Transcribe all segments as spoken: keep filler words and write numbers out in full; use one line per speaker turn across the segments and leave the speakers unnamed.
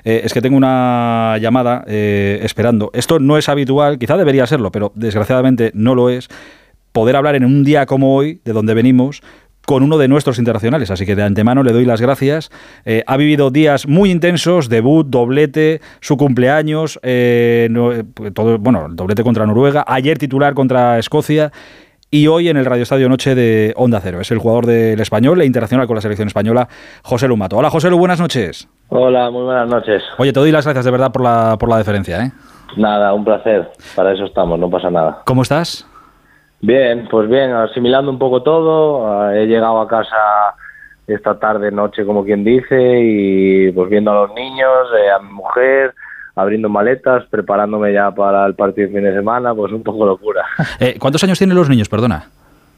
eh, es que tengo una llamada eh, esperando. Esto no es habitual, quizá debería serlo, pero desgraciadamente no lo es, poder hablar en un día como hoy, de donde venimos, con uno de nuestros internacionales, así que de antemano le doy las gracias. Eh, ha vivido días muy intensos, debut, doblete, su cumpleaños, eh, no, todo, bueno, el doblete contra Noruega, ayer titular contra Escocia y hoy en el Radio Estadio Noche de Onda Cero. Es el jugador del Español e internacional con la selección española, José Lu Mato. Hola, José Lu, buenas noches.
Hola, muy buenas noches.
Oye, te doy las gracias de verdad por la, por la deferencia, ¿eh?
Nada, un placer. Para eso estamos, no pasa nada.
¿Cómo estás?
Bien, pues bien, asimilando un poco todo. He llegado a casa esta tarde, noche, como quien dice, y pues viendo a los niños, eh, a mi mujer, abriendo maletas, preparándome ya para el partido de fin de semana, pues un poco locura.
Eh, ¿Cuántos años tienen los niños, perdona?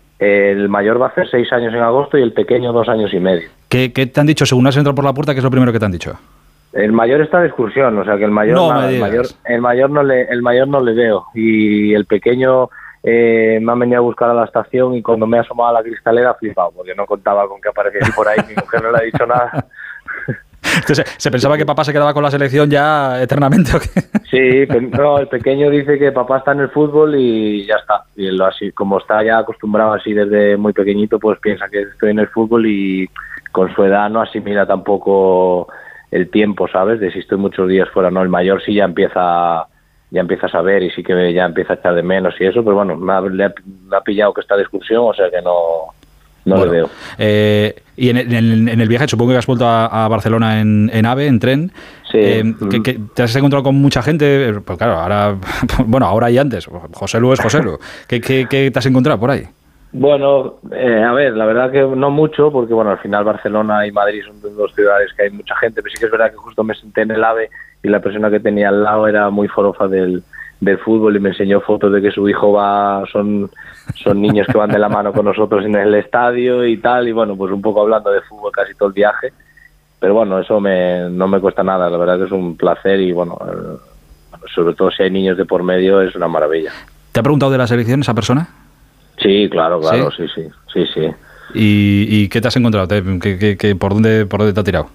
El mayor va a hacer seis años en agosto y el pequeño dos años y medio.
¿Qué, qué te han dicho según has entrado por la puerta? ¿Qué es lo primero que te han dicho?
El mayor está de excursión, o sea que el mayor,
no,
nada,
me
el mayor, el mayor no le, el mayor no le veo, y el pequeño eh, me han venido a buscar a la estación y cuando me he asomado a la cristalera he flipado porque no contaba con que apareciera por ahí, mi mujer no le ha dicho nada.
Entonces, ¿se pensaba que papá se quedaba con la selección ya eternamente o qué?
Sí, no, el pequeño dice que papá está en el fútbol y ya está. Y él, así, como está ya acostumbrado así desde muy pequeñito, pues piensa que estoy en el fútbol y con su edad no asimila tampoco el tiempo, ¿sabes? De si estoy muchos días fuera, no. El mayor sí ya empieza ya empieza a saber y sí que ya empieza a echar de menos y eso, pero bueno, me ha, le ha, me ha pillado que está de excursión, o sea que no... No
bueno,
le veo.
Eh, y en el, en el viaje, supongo que has vuelto a, a Barcelona en, en AVE, en tren.
Sí.
Eh, ¿que, que ¿Te has encontrado con mucha gente? Pues claro, ahora, bueno, ahora y antes. José Lu es José Lu. ¿Qué, qué, ¿Qué te has encontrado por ahí?
Bueno, eh, a ver, la verdad que no mucho, porque bueno, al final Barcelona y Madrid son dos ciudades que hay mucha gente, pero sí que es verdad que justo me senté en el AVE y la persona que tenía al lado era muy forofa del... del fútbol y me enseñó fotos de que su hijo va, son, son niños que van de la mano con nosotros en el estadio y tal, y bueno, pues un poco hablando de fútbol casi todo el viaje, pero bueno, eso me, no me cuesta nada, la verdad que es un placer y bueno, eh, sobre todo si hay niños de por medio es una maravilla.
¿Te ha preguntado de la selección esa persona?
Sí, claro, claro, sí, sí, sí, sí. sí.
¿Y, y qué te has encontrado? ¿Qué, qué, qué, por, dónde, ¿Por dónde te ha tirado?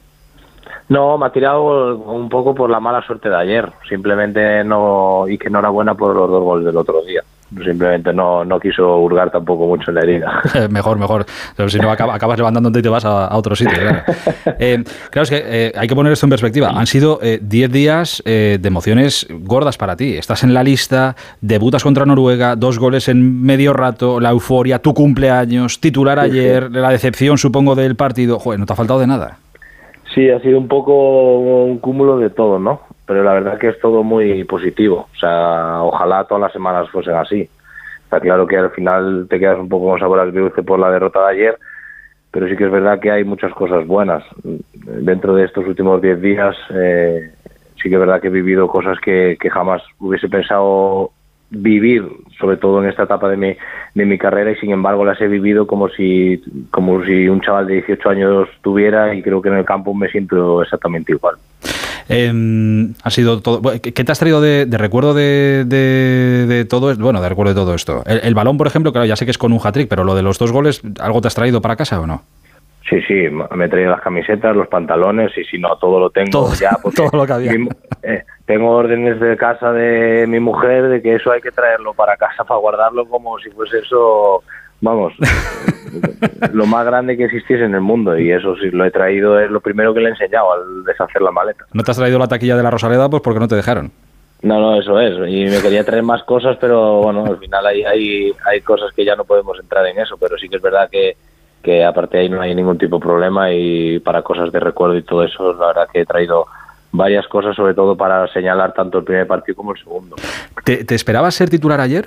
No, me ha tirado un poco por la mala suerte de ayer, simplemente no, y que enhorabuena por los dos goles del otro día. Simplemente no, no quiso hurgar tampoco mucho en la herida.
mejor, mejor. Pero si no, acabas, acabas levantándote y te vas a, a otro sitio. Claro, eh, claro es que eh, hay que poner esto en perspectiva. Han sido diez eh, días eh, de emociones gordas para ti. Estás en la lista, debutas contra Noruega, dos goles en medio rato, la euforia, tu cumpleaños, titular ayer, la decepción, supongo, del partido. Joder, no te ha faltado de nada.
Sí, ha sido un poco un cúmulo de todo, ¿no? Pero la verdad que es todo muy positivo. O sea, ojalá todas las semanas fuesen así. Está claro que al final te quedas un poco con sabor agridulce por la derrota de ayer, pero sí que es verdad que hay muchas cosas buenas. Dentro de estos últimos diez días eh, sí que es verdad que he vivido cosas que, que jamás hubiese pensado vivir, sobre todo en esta etapa de mi, de mi carrera, y sin embargo las he vivido como si como si un chaval de dieciocho años tuviera, y creo que en el campo me siento exactamente igual.
Eh, ha sido todo. ¿Qué te has traído de, de recuerdo de, de, de todo esto? Bueno, de recuerdo de todo esto. El, el balón, por ejemplo, claro, ya sé que es con un hat-trick, pero lo de los dos goles, ¿algo te has traído para casa o no?
Sí, sí, me he traído las camisetas, los pantalones, y si no, todo lo tengo
todo,
ya.
Todo lo que había.
Mi, eh, tengo órdenes de casa de mi mujer de que eso hay que traerlo para casa para guardarlo como si fuese eso, vamos, lo más grande que existiese en el mundo, y eso sí lo he traído, es lo primero que le he enseñado al deshacer la maleta.
¿No te has traído la taquilla de la Rosaleda? Pues porque no te dejaron.
No, no, eso es, y me quería traer más cosas, pero bueno, al final hay, hay, hay cosas que ya no podemos entrar en eso, pero sí que es verdad que que aparte de ahí no hay ningún tipo de problema, y para cosas de recuerdo y todo eso, la verdad que he traído varias cosas, sobre todo para señalar tanto el primer partido como el segundo.
¿Te, te esperabas ser titular ayer?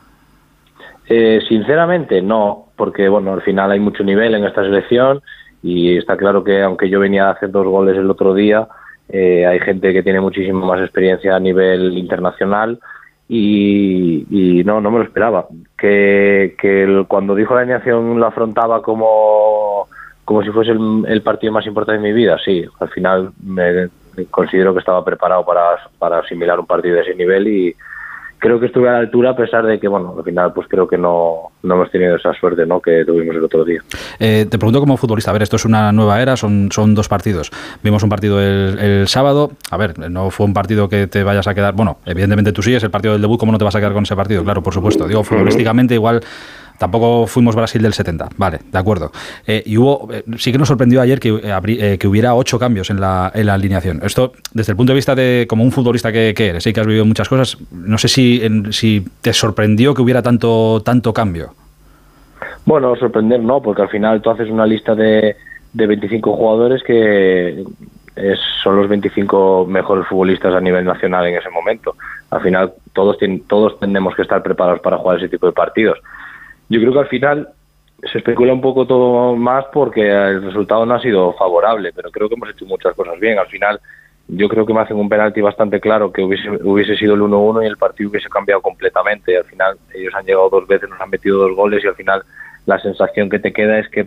Eh, sinceramente no, porque bueno, al final hay mucho nivel en esta selección, y está claro que aunque yo venía a hacer dos goles el otro día, eh, hay gente que tiene muchísima más experiencia a nivel internacional, y, y no, no me lo esperaba. Que, que el, cuando dijo la alineación lo afrontaba como, como si fuese el, el partido más importante de mi vida, sí, al final me considero que estaba preparado para, para asimilar un partido de ese nivel, y, creo que estuve a la altura, a pesar de que, bueno, al final pues creo que no, no hemos tenido esa suerte, ¿no?, que tuvimos el otro día.
Eh, te pregunto como futbolista, a ver, esto es una nueva era, son, son dos partidos. Vimos un partido el, el sábado, a ver, no fue un partido que te vayas a quedar, bueno, evidentemente tú sí, es el partido del debut, ¿cómo no te vas a quedar con ese partido? Claro, por supuesto, digo, futbolísticamente igual... Tampoco fuimos Brasil del setenta, vale, de acuerdo. Eh, y hubo, eh, sí que nos sorprendió ayer que, eh, que hubiera ocho cambios en la, en la alineación. Esto, desde el punto de vista de como un futbolista que, que eres, sí que has vivido muchas cosas, no sé si, en, si te sorprendió que hubiera tanto, tanto cambio.
Bueno, sorprender no, porque al final tú haces una lista de, de veinticinco jugadores que es, son los veinticinco mejores futbolistas a nivel nacional en ese momento. Al final todos, tienen, todos tenemos que estar preparados para jugar ese tipo de partidos. Yo creo que al final se especula un poco todo más porque el resultado no ha sido favorable, pero creo que hemos hecho muchas cosas bien. Al final yo creo que me hacen un penalti bastante claro que hubiese, hubiese sido el uno uno y el partido hubiese cambiado completamente. Al final ellos han llegado dos veces, nos han metido dos goles y al final la sensación que te queda es que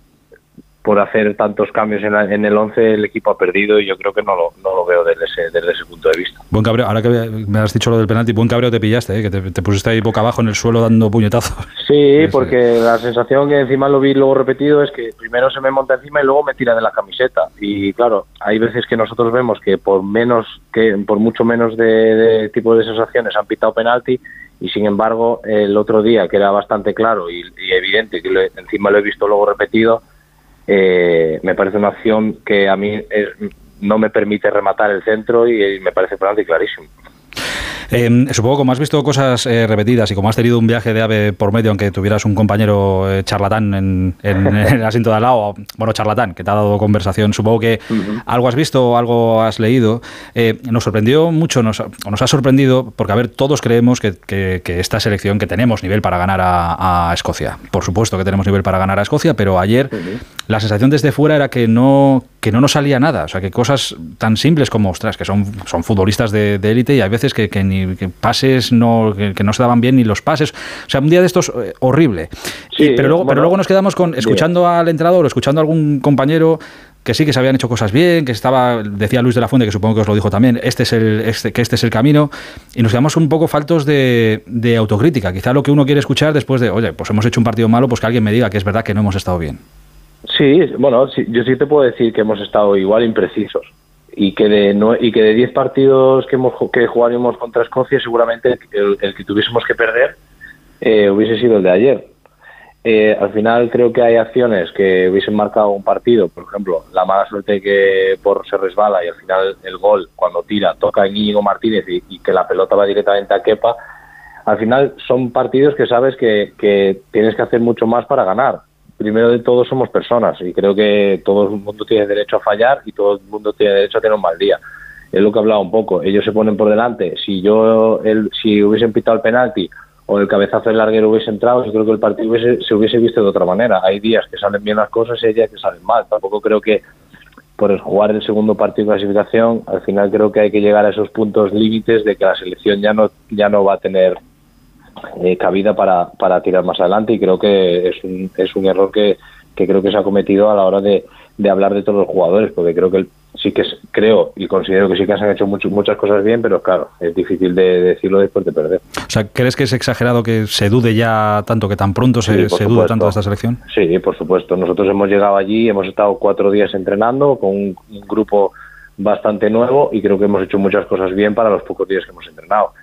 por hacer tantos cambios en, la, en el once el equipo ha perdido y yo creo que no lo, no lo veo desde ese, desde ese punto de vista.
Buen cabreo, ahora que me has dicho lo del penalti, buen cabreo te pillaste, ¿eh? Que te, te pusiste ahí boca abajo en el suelo dando puñetazos.
Sí, porque la sensación que encima lo vi luego repetido es que primero se me monta encima y luego me tira de la camiseta. Y claro, hay veces que nosotros vemos que por menos que por mucho menos de, de tipo de sensaciones han pitado penalti y sin embargo el otro día, que era bastante claro y, y evidente, que lo, encima lo he visto luego repetido, Eh, me parece una acción que a mí es, no me permite rematar el centro y, y me parece penalti clarísimo.
Eh, supongo, como has visto cosas eh, repetidas y como has tenido un viaje de ave por medio, aunque tuvieras un compañero eh, charlatán en, en, en el asiento de al lado, bueno, charlatán, que te ha dado conversación, supongo que uh-huh. algo has visto o algo has leído. Eh, nos sorprendió mucho, nos, nos ha sorprendido, porque a ver, todos creemos que, que, que esta selección, que tenemos nivel para ganar a, a Escocia. Por supuesto que tenemos nivel para ganar a Escocia, pero ayer uh-huh. la sensación desde fuera era que no, que no nos salía nada. O sea, que cosas tan simples como, ostras, que son, son futbolistas de, de élite y hay veces que, que ni que pases no que, que no se daban bien ni los pases, o sea, un día de estos eh, horrible. Sí, y, pero luego bueno, pero luego nos quedamos con escuchando bien. Al entrenador o escuchando a algún compañero que sí que se habían hecho cosas bien, que estaba, decía Luis de la Fuente, que supongo que os lo dijo también, este es el este, que este es el camino, y nos quedamos un poco faltos de, de autocrítica. Quizá lo que uno quiere escuchar después de, oye, pues hemos hecho un partido malo, pues que alguien me diga que es verdad que no hemos estado bien.
Sí, bueno, sí, yo sí te puedo decir que hemos estado igual imprecisos. Y que de no, y que de diez partidos que hemos que jugaríamos contra Escocia, seguramente el, el que tuviésemos que perder eh, hubiese sido el de ayer. Eh, al final creo que hay acciones que hubiesen marcado un partido, por ejemplo, la mala suerte que Porro se resbala y al final el gol, cuando tira, toca en Íñigo Martínez y, y que la pelota va directamente a Kepa. Al final son partidos que sabes que, que tienes que hacer mucho más para ganar. Primero de todo somos personas y creo que todo el mundo tiene derecho a fallar y todo el mundo tiene derecho a tener un mal día. Es lo que hablaba un poco. Ellos se ponen por delante. Si yo, el, si hubiesen pitado el penalti o el cabezazo del larguero hubiese entrado, yo creo que el partido hubiese, se hubiese visto de otra manera. Hay días que salen bien las cosas y hay días que salen mal. Tampoco creo que por jugar el segundo partido de clasificación, al final creo que hay que llegar a esos puntos límites de que la selección ya no, ya no va a tener Eh, cabida para, para tirar más adelante y creo que es un, es un error que, que creo que se ha cometido a la hora de, de hablar de todos los jugadores, porque creo que sí que es, creo y considero que sí que se han hecho mucho, muchas cosas bien, pero claro, es difícil de, de decirlo después de perder.
O sea, ¿crees que es exagerado que se dude ya tanto, que tan pronto se, sí, se dude tanto de esta selección?
Sí, por supuesto. Nosotros hemos llegado allí, hemos estado cuatro días entrenando con un, un grupo bastante nuevo y creo que hemos hecho muchas cosas bien para los pocos días que hemos entrenado.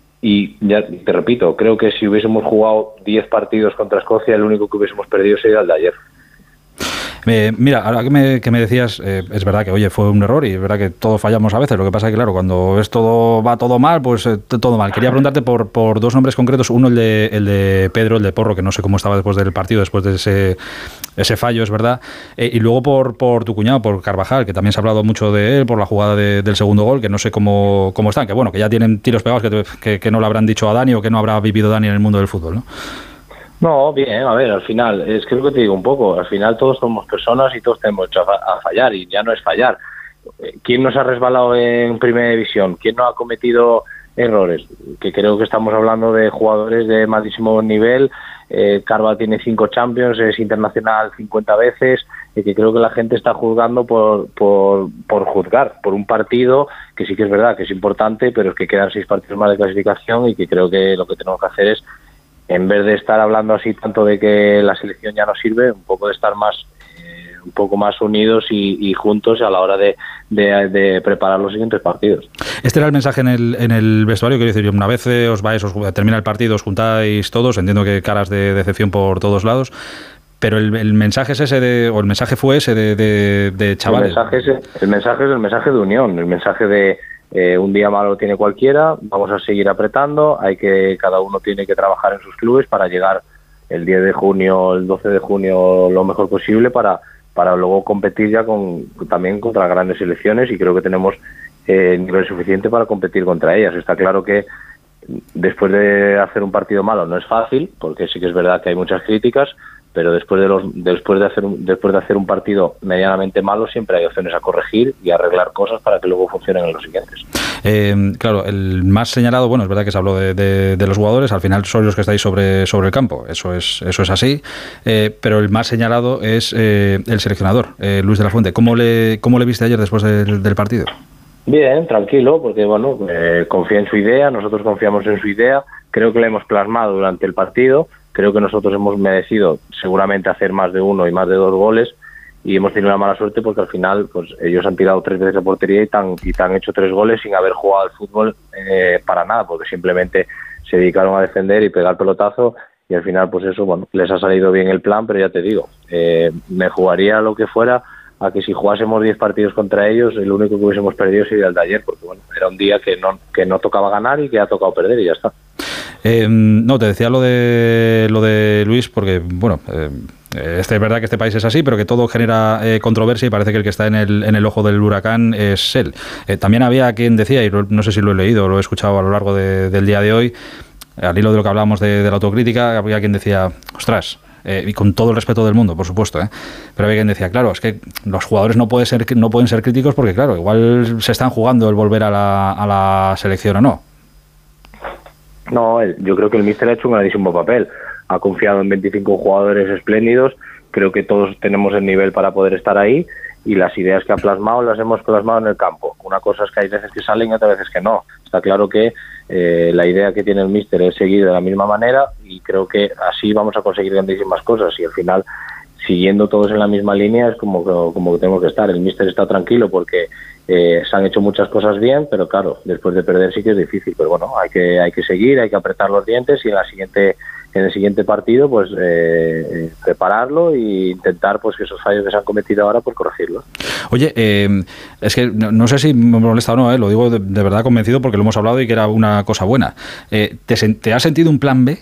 Y ya te repito, creo que si hubiésemos jugado diez partidos contra Escocia, el único que hubiésemos perdido sería el de ayer.
Eh, mira, ahora que me, que me decías, eh, es verdad que, oye, fue un error y es verdad que todos fallamos a veces. Lo que pasa es que, claro, cuando es todo va todo mal, pues eh, todo mal. Quería preguntarte por, por dos nombres concretos. Uno, el de, el de Pedro, el de Porro, que no sé cómo estaba después del partido, después de ese, ese fallo, es verdad. Eh, y luego por, por tu cuñado, por Carvajal, que también se ha hablado mucho de él, por la jugada de, del segundo gol, que no sé cómo, cómo están. Que bueno, que ya tienen tiros pegados, que, que, que no lo habrán dicho a Dani o que no habrá vivido Dani en el mundo del fútbol, ¿no?
No, bien, a ver, al final, es que lo que te digo un poco, al final todos somos personas y todos tenemos derecho a, a fallar y ya no es fallar. ¿Quién nos ha resbalado en Primera División? ¿Quién no ha cometido errores? Que creo que estamos hablando de jugadores de máximo nivel. eh, Carva tiene cinco Champions, es internacional cincuenta veces, y que creo que la gente está juzgando por, por, por juzgar, por un partido que sí que es verdad que es importante, pero es que quedan seis partidos más de clasificación y que creo que lo que tenemos que hacer es, en vez de estar hablando así tanto de que la selección ya no sirve, un poco de estar más eh, un poco más unidos y, y juntos a la hora de, de, de preparar los siguientes partidos.
Este era el mensaje en el, en el vestuario, quiero decir, una vez eh, os vais, os termina el partido, os juntáis todos, entiendo que caras de decepción por todos lados, pero el, el mensaje es ese de, o el mensaje fue ese de, de, de chavales.
El mensaje, es, el mensaje es el mensaje de unión, el mensaje de Eh, un día malo tiene cualquiera, vamos a seguir apretando, hay que cada uno tiene que trabajar en sus clubes para llegar el diez de junio, el doce de junio lo mejor posible para para luego competir ya con también contra grandes selecciones y creo que tenemos eh, nivel suficiente para competir contra ellas. Está claro que después de hacer un partido malo no es fácil, porque sí que es verdad que hay muchas críticas, pero después de los después de hacer un, después de hacer un partido medianamente malo siempre hay opciones a corregir y a arreglar cosas para que luego funcionen en los siguientes.
Eh, claro, el más señalado, bueno, es verdad que se habló de, de, de los jugadores, al final sois los que estáis sobre, sobre el campo, eso es eso es así, eh, pero el más señalado es eh, el seleccionador, eh, Luis de la Fuente. ¿Cómo le cómo le viste ayer después del, del partido?
Bien, tranquilo, porque bueno, eh, confía en su idea, nosotros confiamos en su idea, creo que la hemos plasmado durante el partido. Creo que nosotros hemos merecido seguramente hacer más de uno y más de dos goles y hemos tenido una mala suerte porque al final pues ellos han tirado tres veces de portería y tan, y tan hecho tres goles sin haber jugado al fútbol eh, para nada, porque simplemente se dedicaron a defender y pegar pelotazo y al final pues eso, bueno, les ha salido bien el plan, pero ya te digo, eh, me jugaría lo que fuera a que si jugásemos diez partidos contra ellos, el único que hubiésemos perdido sería el de ayer, porque bueno, era un día que no, que no tocaba ganar y que ha tocado perder y ya está.
Eh, no, te decía lo de lo de Luis porque, bueno, eh, este, es verdad que este país es así, pero que todo genera eh, controversia y parece que el que está en el, en el ojo del huracán es él. Eh, también había quien decía, y no sé si lo he leído o lo he escuchado a lo largo de, del día de hoy, al hilo de lo que hablábamos de, de la autocrítica, había quien decía, ostras, eh, y con todo el respeto del mundo, por supuesto, ¿eh? Pero había quien decía, claro, es que los jugadores no, puede ser, no pueden ser críticos porque, claro, igual se están jugando el volver a la, a la selección o no.
No, yo creo que el míster ha hecho un grandísimo papel. Ha confiado en veinticinco jugadores espléndidos. Creo que todos tenemos el nivel para poder estar ahí y las ideas que ha plasmado las hemos plasmado en el campo. Una cosa es que hay veces que salen y otras veces que no. Está claro que eh, la idea que tiene el míster es seguir de la misma manera y creo que así vamos a conseguir grandísimas cosas y al final, siguiendo todos en la misma línea, es como, como que tenemos que estar. El míster está tranquilo porque Eh, se han hecho muchas cosas bien, pero claro, después de perder sí que es difícil, pero bueno, hay que hay que seguir, hay que apretar los dientes y en la siguiente en el siguiente partido pues eh, prepararlo e intentar pues que esos fallos que se han cometido ahora pues corregirlos.
Oye, eh, es que no, no sé si me molesta o no, eh, lo digo de, de verdad convencido porque lo hemos hablado y que era una cosa buena. Eh, ¿te, ¿Te has sentido un plan B?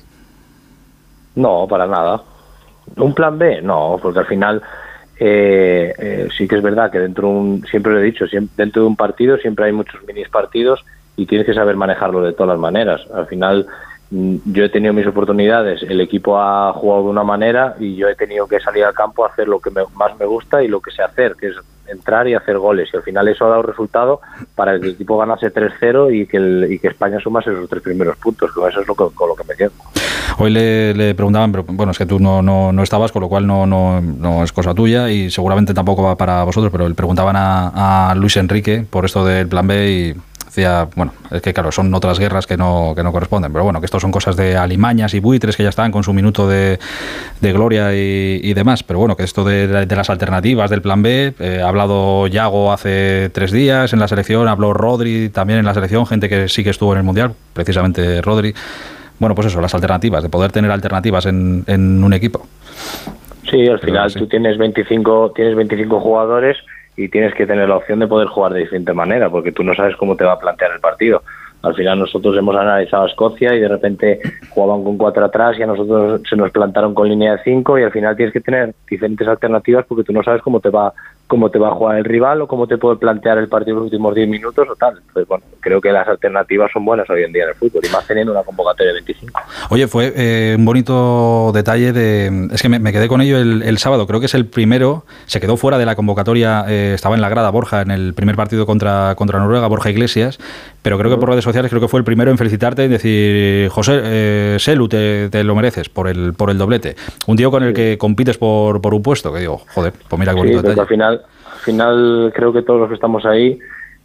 No, para nada. ¿Un plan B? No, porque al final Eh, eh, sí que es verdad que dentro de un, siempre lo he dicho, siempre, dentro de un partido siempre hay muchos mini partidos y tienes que saber manejarlo de todas las maneras. Al final yo he tenido mis oportunidades, el equipo ha jugado de una manera y yo he tenido que salir al campo a hacer lo que me, más me gusta y lo que sé hacer, que es entrar y hacer goles, y al final eso ha dado resultado para que el equipo ganase tres cero y que el, y que España sumase esos tres primeros puntos. Con eso es lo que, con lo que me quedo.
Hoy le, le preguntaban, pero bueno, es que tú no, no, no estabas, con lo cual no, no, no es cosa tuya y seguramente tampoco va para vosotros, pero le preguntaban a, a Luis Enrique por esto del plan B y decía, bueno, es que claro, son otras guerras que no, que no corresponden, pero bueno, que esto son cosas de alimañas y buitres que ya están con su minuto de, de gloria y, y demás, pero bueno, que esto de, de, de las alternativas del plan B, eh, ha hablado Yago hace tres días en la selección, habló Rodri también en la selección, gente que sí que estuvo en el Mundial, precisamente Rodri. Bueno, pues eso, las alternativas, de poder tener alternativas en, en un equipo.
Sí, al final
sí.
tú tienes veinticinco, tienes veinticinco jugadores y tienes que tener la opción de poder jugar de diferente manera, porque tú no sabes cómo te va a plantear el partido. Al final nosotros hemos analizado a Escocia y de repente jugaban con cuatro atrás y a nosotros se nos plantaron con línea de cinco y al final tienes que tener diferentes alternativas porque tú no sabes cómo te va cómo te va a jugar el rival o cómo te puede plantear el partido en los últimos diez minutos o tal. Entonces, bueno, creo que las alternativas son buenas hoy en día en el fútbol y más teniendo una convocatoria de veinticinco.
Oye, fue eh, un bonito detalle de... Es que me, me quedé con ello el, el sábado, creo que es el primero, se quedó fuera de la convocatoria, eh, estaba en la grada Borja en el primer partido contra, contra Noruega, Borja Iglesias, pero creo que por redes sociales creo que fue el primero en felicitarte y decir, José, eh, Selu, te, te lo mereces por el por el doblete. Un tío con el que compites por, por un puesto, que digo, joder, pues mira qué bonito
sí, detalle. Al final, al final creo que todos los que estamos ahí,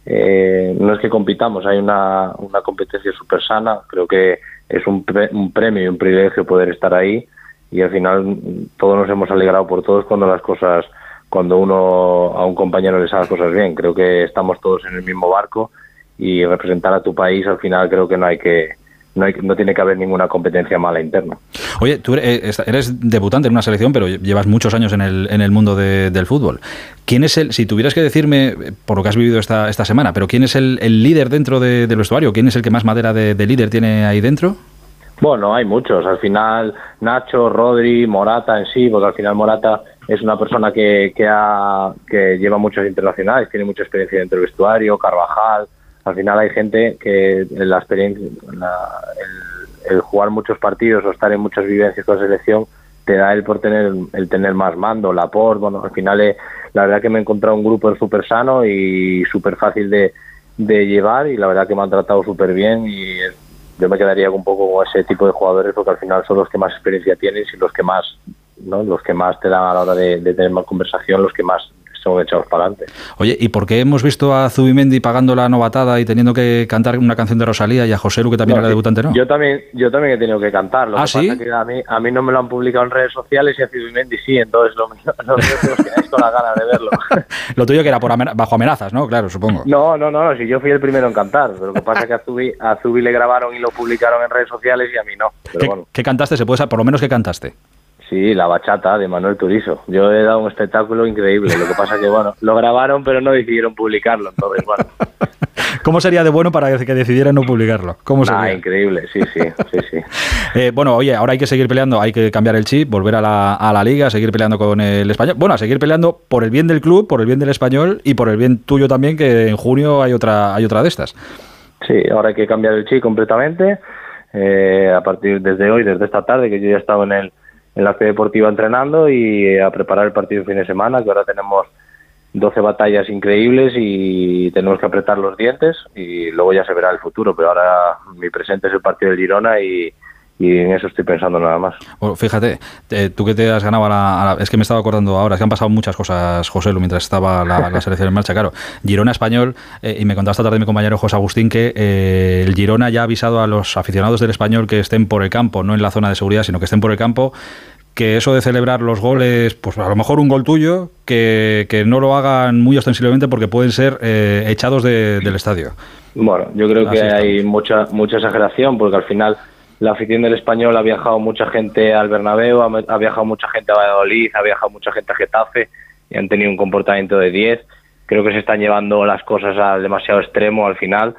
eh, no es que compitamos, hay una, una competencia súper sana, creo que es un, pre, un premio y un privilegio poder estar ahí, y al final todos nos hemos alegrado por todos cuando las cosas, cuando uno a un compañero le sale las cosas bien. Creo que estamos todos en el mismo barco, y representar a tu país al final creo que no hay que no, hay, no tiene que haber ninguna competencia mala interna.
Oye, tú eres, eres debutante en una selección, pero llevas muchos años en el, en el mundo de, del fútbol. ¿Quién es el, si tuvieras que decirme, por lo que has vivido esta, esta semana, pero quién es el, el líder dentro de, del vestuario? ¿Quién es el que más madera de, de líder tiene ahí dentro?
Bueno, hay muchos. Al final, Nacho, Rodri, Morata en sí, porque al final Morata es una persona que, que, ha, que lleva muchos internacionales, tiene mucha experiencia dentro del vestuario, Carvajal. Al final hay gente que la experiencia, la, el, el jugar muchos partidos o estar en muchas vivencias con la selección te da el por tener el tener más mando, Laporte. Bueno, al final eh, la verdad que me he encontrado un grupo súper sano y súper fácil de, de llevar, y la verdad que me han tratado súper bien, y yo me quedaría un poco con ese tipo de jugadores porque al final son los que más experiencia tienen y los que más, ¿no? Los que más te dan a la hora de, de tener más conversación, los que más son echados para adelante.
Oye, ¿y por qué hemos visto a Zubimendi pagando la novatada y teniendo que cantar una canción de Rosalía, y a José Lu, que también no, era debutante, no?
Yo también, yo también he tenido que cantar. Lo
¿Ah,
que
sí?
pasa es que a mí, a mí no me lo han publicado en redes sociales, y a Zubimendi sí, entonces lo mío, lo mío es que os quedáis con la gana de verlo.
Lo tuyo que era por amenaz, bajo amenazas, ¿no? Claro, supongo.
No, no, no, si yo fui el primero en cantar, pero lo que pasa es que a Zubi, a Zubi le grabaron y lo publicaron en redes sociales y a mí no. Pero
¿Qué,
bueno.
¿Qué cantaste? ¿Se puede saber? Por lo menos, ¿qué cantaste?
Sí, la bachata de Manuel Turizo. Yo he dado un espectáculo increíble. Lo que pasa que, bueno, lo grabaron, pero no decidieron publicarlo. Entonces, bueno.
¿Cómo sería de bueno para que decidieran no publicarlo? ¿Cómo sería?
Ah, increíble, sí, sí, sí, sí.
Eh, bueno, oye, ahora hay que seguir peleando, hay que cambiar el chip, volver a la, a la Liga, seguir peleando con el Español. Bueno, a seguir peleando por el bien del club, por el bien del Español y por el bien tuyo también, que en junio hay otra, hay otra de estas.
Sí, ahora hay que cambiar el chip completamente. Eh, a partir desde hoy, desde esta tarde, que yo ya he estado en el en la ciudad deportiva entrenando, y a preparar el partido de fin de semana, que ahora tenemos doce batallas increíbles y tenemos que apretar los dientes, y luego ya se verá el futuro, pero ahora mi presente es el partido del Girona, y, y en eso estoy pensando nada más.
Bueno, fíjate, eh, tú que te has ganado a la, a la... Es que me estaba acordando ahora, es que han pasado muchas cosas, José Lu, mientras estaba la, la selección en marcha, claro. Girona Español, eh, y me contaba esta tarde mi compañero José Agustín que eh, el Girona ya ha avisado a los aficionados del Español que estén por el campo, no en la zona de seguridad, sino que estén por el campo, que eso de celebrar los goles, pues a lo mejor un gol tuyo, que, que no lo hagan muy ostensiblemente porque pueden ser eh, echados de, del estadio.
Bueno, yo creo
Así
que
estamos.
hay mucha mucha exageración, porque al final la afición del Español ha viajado mucha gente al Bernabéu, ha, ha viajado mucha gente a Valladolid, ha viajado mucha gente a Getafe, y han tenido un comportamiento de diez. Creo que se están llevando las cosas al demasiado extremo al final,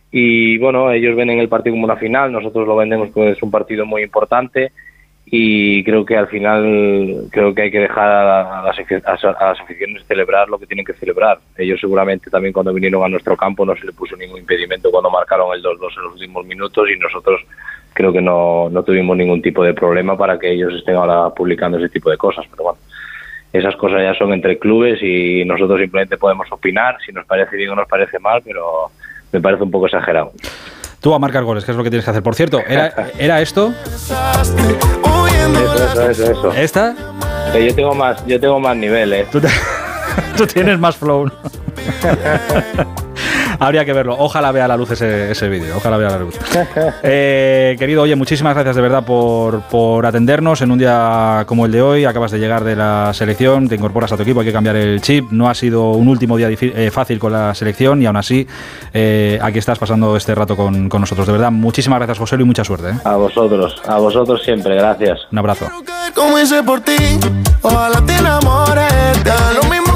y bueno, ellos ven en el partido como una final, nosotros lo vendemos como es un partido muy importante, y creo que al final creo que hay que dejar a las, a las aficiones celebrar lo que tienen que celebrar. Ellos seguramente también, cuando vinieron a nuestro campo, no se les puso ningún impedimento cuando marcaron el dos dos en los últimos minutos, y nosotros creo que no, no tuvimos ningún tipo de problema para que ellos estén ahora publicando ese tipo de cosas. Pero bueno, esas cosas ya son entre clubes y nosotros simplemente podemos opinar si nos parece bien o nos parece mal, pero me parece un poco exagerado.
Tú a marcar goles, que es lo que tienes que hacer. Por cierto, ¿era, era esto?
Eso, eso, eso, eso.
¿Esta?
Pero yo tengo más, yo tengo más niveles.
Tú, te... Tú tienes más flow, ¿no? Habría que verlo. Ojalá vea la luz ese, ese vídeo. Ojalá vea la luz. Eh, querido, oye, muchísimas gracias de verdad por, por atendernos en un día como el de hoy. Acabas de llegar de la selección, te incorporas a tu equipo, hay que cambiar el chip. No ha sido un último día eh, fácil con la selección, y aún así eh, aquí estás pasando este rato con, con nosotros. De verdad, muchísimas gracias, José Lu, y mucha suerte, ¿eh?
A vosotros, a vosotros siempre, gracias.
Un abrazo.
Como hice por ti, ojalá te enamores de lo mismo.